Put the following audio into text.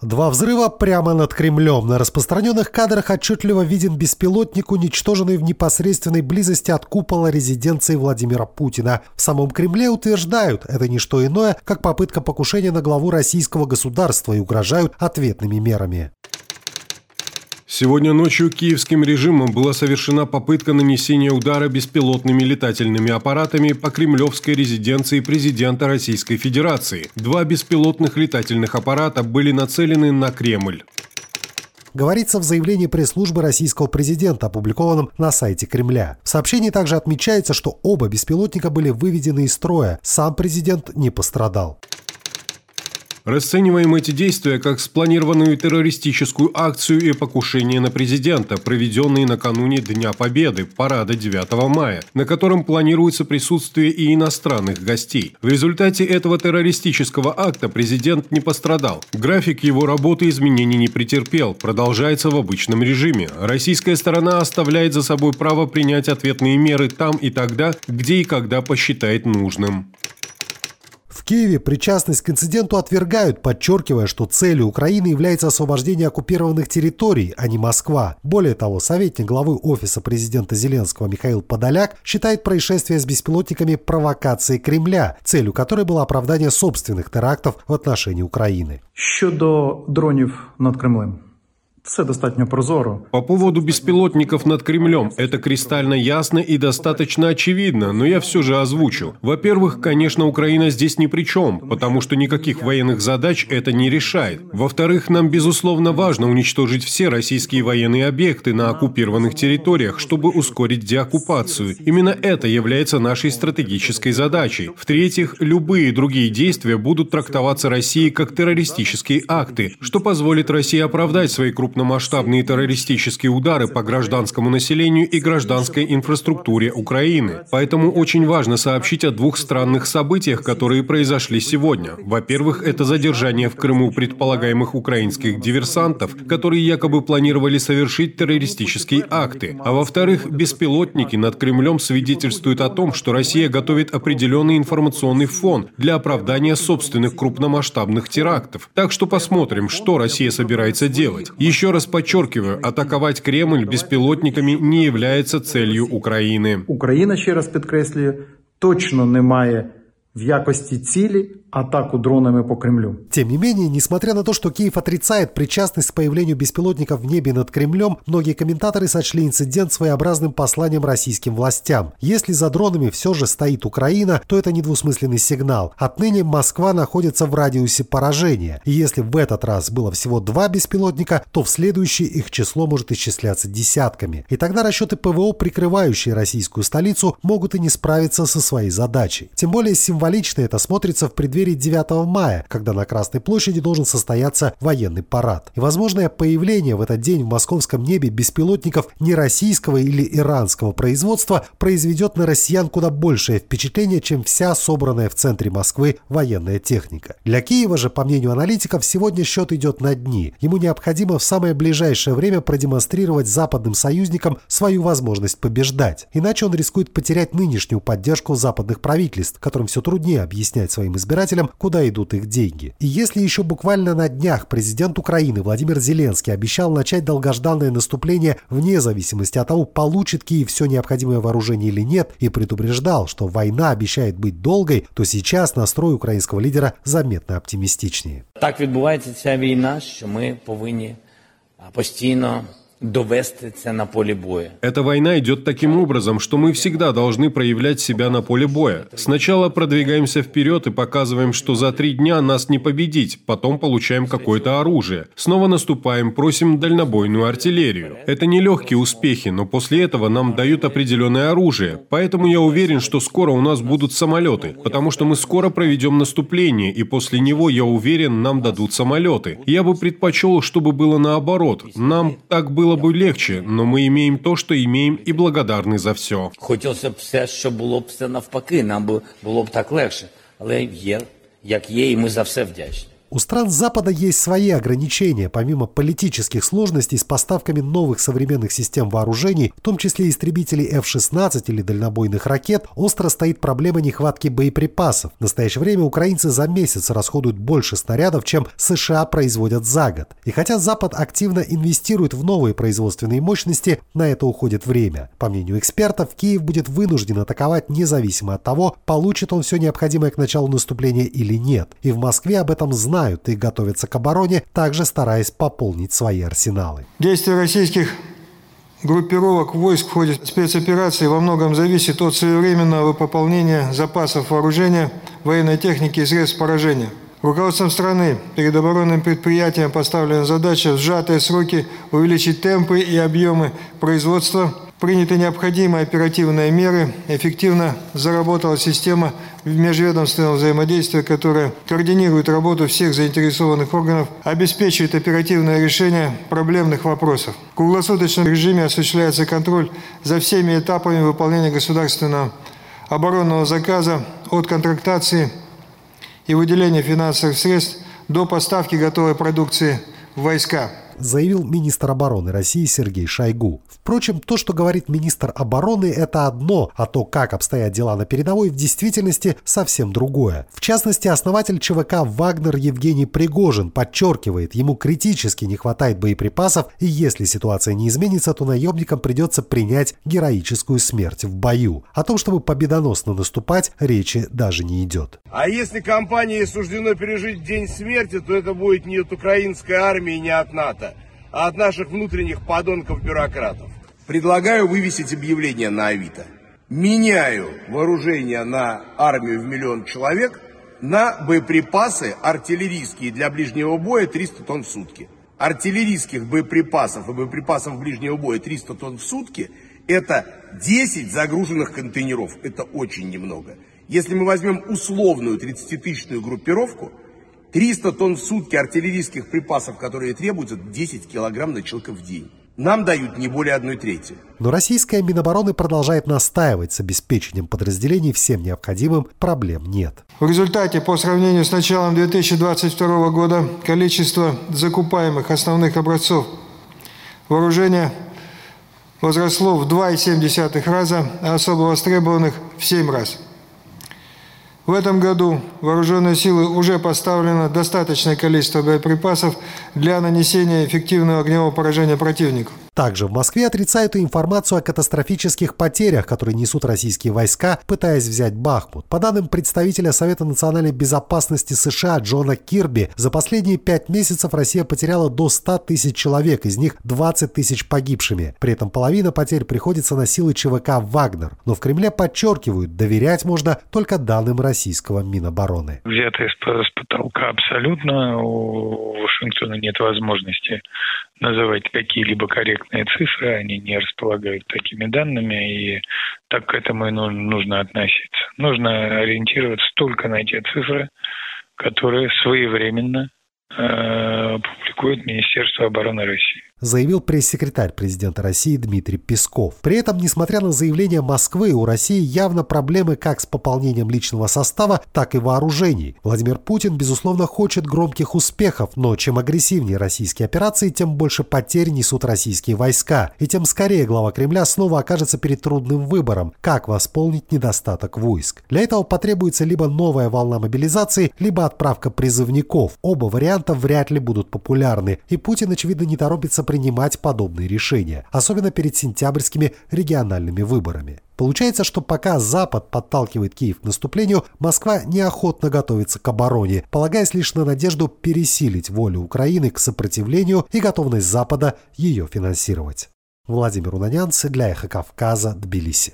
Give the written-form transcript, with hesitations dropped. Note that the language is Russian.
Два взрыва прямо над Кремлем. На распространенных кадрах отчетливо виден беспилотник, уничтоженный в непосредственной близости от купола резиденции Владимира Путина. В самом Кремле утверждают, это не что иное, как попытка покушения на главу российского государства, и угрожают ответными мерами. Сегодня ночью киевским режимом была совершена попытка нанесения удара беспилотными летательными аппаратами по кремлевской резиденции президента Российской Федерации. Два беспилотных летательных аппарата были нацелены на Кремль. Говорится в заявлении пресс-службы российского президента, опубликованном на сайте Кремля. В сообщении также отмечается, что оба беспилотника были выведены из строя. Сам президент не пострадал. Расцениваем эти действия как спланированную террористическую акцию и покушение на президента, проведенные накануне Дня Победы, парада 9 мая, на котором планируется присутствие и иностранных гостей. В результате этого террористического акта президент не пострадал. График его работы изменений не претерпел, продолжается в обычном режиме. Российская сторона оставляет за собой право принять ответные меры там и тогда, где и когда посчитает нужным. В Киеве причастность к инциденту отвергают, подчеркивая, что целью Украины является освобождение оккупированных территорий, а не Москва. Более того, советник главы Офиса президента Зеленского Михаил Подоляк считает происшествие с беспилотниками провокацией Кремля, целью которой было оправдание собственных терактов в отношении Украины. Щодо дронів над Кремлем. Все достатньо прозоро. По поводу беспилотников над Кремлем это кристально ясно и достаточно очевидно, но я все же озвучу. Во-первых, конечно, Украина здесь ни при чем, потому что никаких военных задач это не решает. Во-вторых, нам безусловно важно уничтожить все российские военные объекты на оккупированных территориях, чтобы ускорить деоккупацию. Именно это является нашей стратегической задачей. В-третьих, любые другие действия будут трактоваться Россией как террористические акты, что позволит России оправдать свои крупномасштабные террористические удары по гражданскому населению и гражданской инфраструктуре Украины. Поэтому очень важно сообщить о двух странных событиях, которые произошли сегодня. Во-первых, это задержание в Крыму предполагаемых украинских диверсантов, которые якобы планировали совершить террористические акты. А во-вторых, беспилотники над Кремлем свидетельствуют о том, что Россия готовит определенный информационный фон для оправдания собственных крупномасштабных терактов. Так что посмотрим, что Россия собирается делать. Еще раз подчеркиваю, атаковать Кремль беспилотниками не является целью Украины. Україна, ще раз підкреслюю, точно не має в якости цели атаку дронами по Кремлю. Тем не менее, несмотря на то, что Киев отрицает причастность к появлению беспилотников в небе над Кремлем, многие комментаторы сочли инцидент своеобразным посланием российским властям. Если за дронами все же стоит Украина, то это недвусмысленный сигнал. Отныне Москва находится в радиусе поражения. И если в этот раз было всего 2 беспилотника, то в следующий их число может исчисляться десятками. И тогда расчеты ПВО, прикрывающие российскую столицу, могут и не справиться со своей задачей. Тем более символично это смотрится в преддверии 9 мая, когда на Красной площади должен состояться военный парад. И возможное появление в этот день в московском небе беспилотников не российского или иранского производства произведет на россиян куда большее впечатление, чем вся собранная в центре Москвы военная техника. Для Киева же, по мнению аналитиков, сегодня счет идет на дни. Ему необходимо в самое ближайшее время продемонстрировать западным союзникам свою возможность побеждать. Иначе он рискует потерять нынешнюю поддержку западных правительств, которым все труднее объяснять своим избирателям, куда идут их деньги. И если еще буквально на днях президент Украины Владимир Зеленский обещал начать долгожданное наступление вне зависимости от того, получит Киев все необходимое вооружение или нет, и предупреждал, что война обещает быть долгой, то сейчас настрой украинского лидера заметно оптимистичнее. Так відбувається ця війна, що ми повинні постійно довести це на поле боя. Эта война идет таким образом, что мы всегда должны проявлять себя на поле боя. Сначала продвигаемся вперед и показываем, что за 3 дня нас не победить, потом получаем какое-то оружие. Снова наступаем, просим дальнобойную артиллерию. Это не легкие успехи, но после этого нам дают определенное оружие. Поэтому я уверен, что скоро у нас будут самолеты, потому что мы скоро проведем наступление, и после него, я уверен, нам дадут самолеты. Я бы предпочел, чтобы было наоборот. Нам так было бы легче, но мы имеем то, что имеем, и благодарны за все. Хотілося б все, що було б все навпаки, нам було б так легше. Але є, як є, і ми за все вдячні. У стран Запада есть свои ограничения. Помимо политических сложностей с поставками новых современных систем вооружений, в том числе истребителей F-16 или дальнобойных ракет, остро стоит проблема нехватки боеприпасов. В настоящее время украинцы за месяц расходуют больше снарядов, чем США производят за год. И хотя Запад активно инвестирует в новые производственные мощности, на это уходит время. По мнению экспертов, Киев будет вынужден атаковать независимо от того, получит он все необходимое к началу наступления или нет. И в Москве об этом знают и готовятся к обороне, также стараясь пополнить свои арсеналы. Действия российских группировок войск в ходе спецоперации во многом зависит от своевременного пополнения запасов вооружения, военной техники и средств поражения. Руководством страны перед оборонным предприятием поставлена задача в сжатые сроки увеличить темпы и объемы производства. Приняты необходимые оперативные меры, эффективно заработала система межведомственного взаимодействия, которая координирует работу всех заинтересованных органов, обеспечивает оперативное решение проблемных вопросов. В круглосуточном режиме осуществляется контроль за всеми этапами выполнения государственного оборонного заказа от контрактации и выделения финансовых средств до поставки готовой продукции в войска, заявил министр обороны России Сергей Шойгу. Впрочем, то, что говорит министр обороны, это одно, а то, как обстоят дела на передовой, в действительности совсем другое. В частности, основатель ЧВК «Вагнер» Евгений Пригожин подчеркивает, ему критически не хватает боеприпасов, и если ситуация не изменится, то наемникам придется принять героическую смерть в бою. О том, чтобы победоносно наступать, речи даже не идет. А если компании суждено пережить день смерти, то это будет не от украинской армии, не от НАТО, а от наших внутренних подонков-бюрократов. Предлагаю вывесить объявление на Авито. Меняю вооружение на армию в 1 миллион человек на боеприпасы артиллерийские для ближнего боя 300 тонн в сутки. Артиллерийских боеприпасов и боеприпасов ближнего боя 300 тонн в сутки – это 10 загруженных контейнеров. Это очень немного. Если мы возьмем условную 30-тысячную группировку, 300 тонн в сутки артиллерийских припасов, которые требуются, 10 килограмм на человека в день. Нам дают не более 1/3. Но российская Минобороны продолжает настаивать, с обеспечением подразделений всем необходимым проблем нет. В результате, по сравнению с началом 2022 года, количество закупаемых основных образцов вооружения возросло в 2,7 раза, а особо востребованных в 7 раз. В этом году в вооруженные силы уже поставлено достаточное количество боеприпасов для нанесения эффективного огневого поражения противнику. Также в Москве отрицают и информацию о катастрофических потерях, которые несут российские войска, пытаясь взять Бахмут. По данным представителя Совета национальной безопасности США Джона Кирби, за последние 5 месяцев Россия потеряла до 100 тысяч человек, из них 20 тысяч погибшими. При этом половина потерь приходится на силы ЧВК «Вагнер». Но в Кремле подчеркивают, доверять можно только данным российского Минобороны. Взято с потолка абсолютно. У Вашингтона нет возможности называть какие-либо корректные цифры, они не располагают такими данными, и так к этому и нужно относиться. Нужно ориентироваться только на те цифры, которые своевременно публикует Министерство обороны России, заявил пресс-секретарь президента России Дмитрий Песков. При этом, несмотря на заявления Москвы, у России явно проблемы как с пополнением личного состава, так и вооружений. Владимир Путин, безусловно, хочет громких успехов, но чем агрессивнее российские операции, тем больше потерь несут российские войска. И тем скорее глава Кремля снова окажется перед трудным выбором, как восполнить недостаток войск. Для этого потребуется либо новая волна мобилизации, либо отправка призывников. Оба варианта вряд ли будут популярны, и Путин, очевидно, не торопится принимать подобные решения, особенно перед сентябрьскими региональными выборами. Получается, что пока Запад подталкивает Киев к наступлению, Москва неохотно готовится к обороне, полагаясь лишь на надежду пересилить волю Украины к сопротивлению и готовность Запада ее финансировать. Владимир Унанянц для Эхо Кавказа, Тбилиси.